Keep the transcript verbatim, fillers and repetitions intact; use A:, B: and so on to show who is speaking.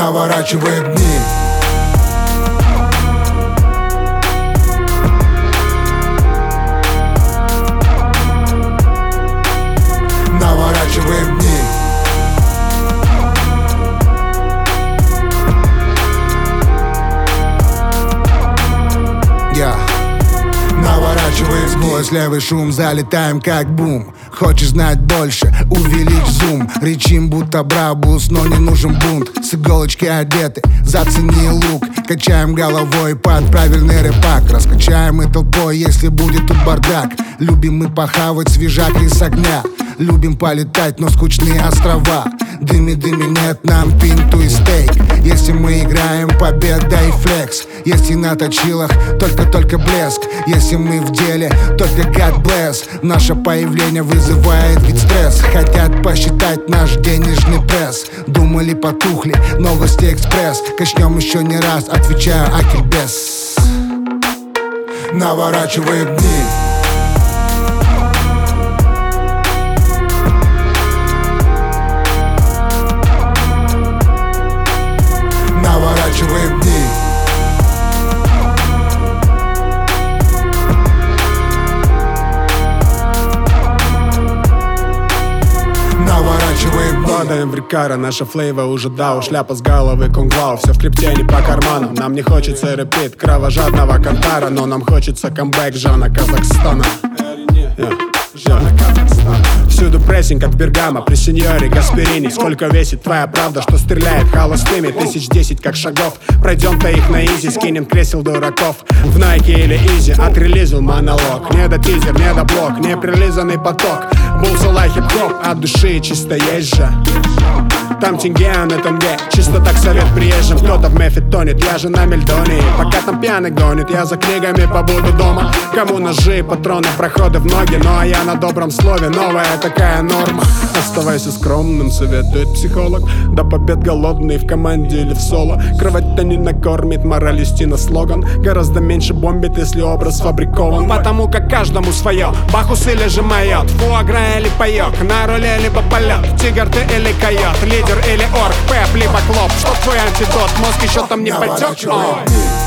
A: наворачиваем дни. Наворачиваем дни. Я наворачиваем сквозь левый шум, залетаем как бум. Хочешь знать больше? Увеличь зум. Речим будто брабус, но не нужен бунт. С иголочки одеты, зацени лук. Качаем головой под правильный рэпак. Раскачаем и толпой, если будет тут бардак. Любим мы похавать свежак из огня. Любим полетать, но скучные острова. Дыми, дыми, нет нам пинту и стейк. Если мы играем, победа и флекс. Если на точилах, только-только блеск. Если мы в деле, только God bless. Наше появление вызывает вид стресс. Хотят посчитать наш денежный пресс. Думали, потухли, новости экспресс. Качнем еще не раз, отвечаю Акельбес. Наворачиваем дни. Наворачиваем дни. Наворачиваем дни.
B: Падаем в рекара, наша флейва уже дау. Шляпа с головы кунгвау, все в крипте не по карманам. Нам не хочется репит кровожадного кантара, но нам хочется камбэк Жана Казахстана. yeah. Жана Казахстана. Всюду прессинг от Бергама при сеньоре Гасперини. Сколько весит твоя правда, что стреляет холостыми? Тысяч десять как шагов. Пройдем-то их на изи, скинем кресел дураков. В Найке или Изи отрелизил монолог. Не до тизер, не до блок, не прилизанный поток. Булсала хип-хоп, от души чисто есть же. Там тенге, а на тенге. Чисто так совет приезжим. Кто-то в мефе тонет, я же на мельдоне. Пока там пьяный гонит, я за книгами побуду дома. Кому ножи и патроны, проходы в ноги. Ну а я на добром слове, новая такая норма. Оставайся скромным, советует психолог. До побед голодный в команде или в соло. Кровать-то не накормит, мораль истина слоган. Гораздо меньше бомбит, если образ сфабрикован. Потому как каждому свое, Бахус или же майот, фуагра или паёк, на руле либо полет, тигр ты или койот, лидер или орк, пеп либо клоп. Что твой антидот, мозг еще там не потек?